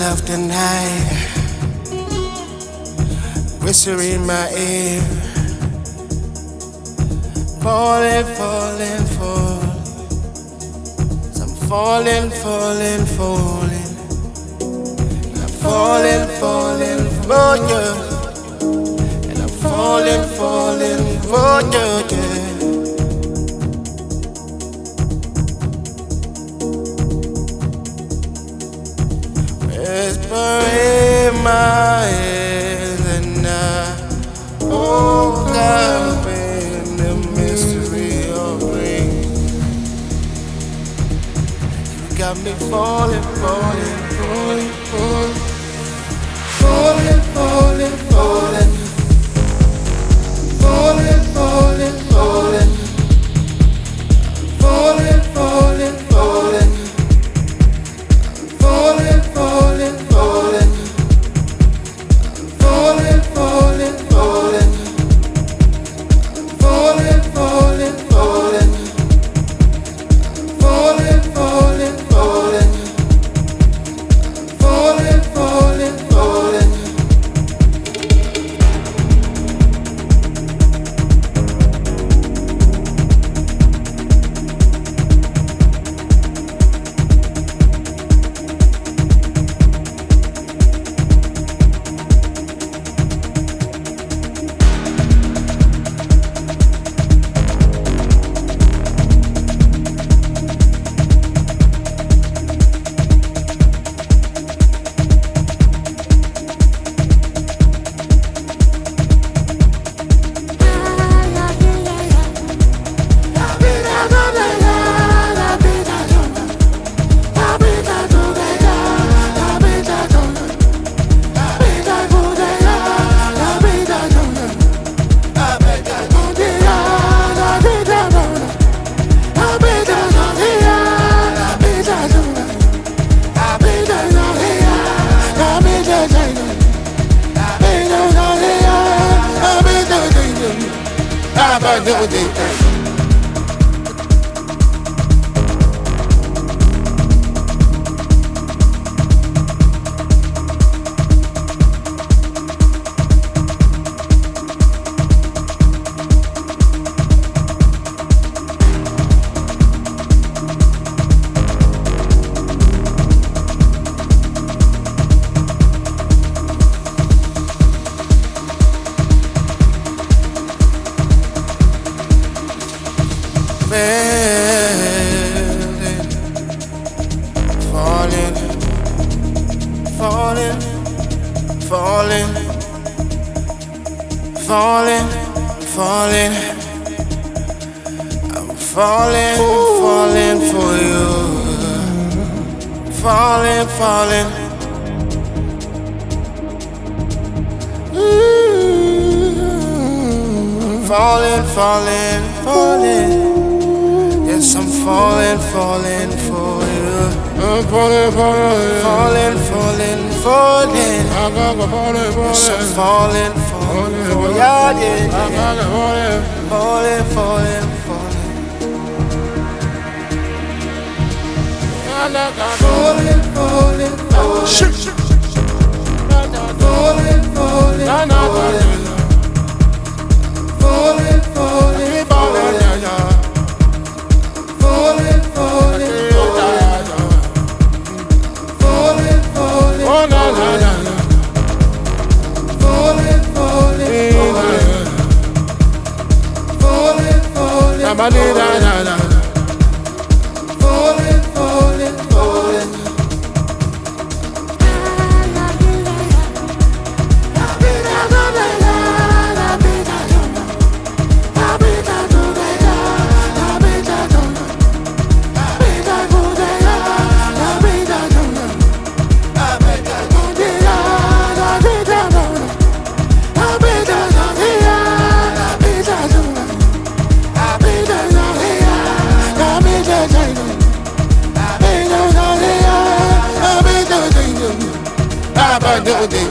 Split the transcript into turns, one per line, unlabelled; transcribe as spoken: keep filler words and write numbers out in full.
of the night, whisper in my ear, falling, falling, falling. So I'm falling, falling, falling. I'm falling, falling for you, and I'm falling, falling for you. Yeah. Whisper in my ears and I woke up in the mystery of rain. You got me falling, falling, falling, falling, falling, falling, falling, falling, falling, falling, falling, falling, falling. Falling, falling, falling, falling, falling, falling, falling, falling, falling, falling, falling, falling, falling, falling, falling. Falling, falling, falling, falling, falling. I'm falling, falling for you. Falling, falling. Falling, falling, falling. Yes, I'm falling, falling for you.
I'm falling, falling,
Falling, falling, falling.
I'm falling,
Yes, I'm
falling,
falling, falling for you. Yeah, yeah, yeah.
falling,
Falling, falling, falling. Falling, falling, falling.
Shit, shit,
Falling, falling, falling. Falling, falling, falling. Falling, falling, falling. Falling, falling,
oh no, no, no, no.
falling, falling, falling. Falling, falling,
Somebody, da, da, da.
falling, falling, falling.
Do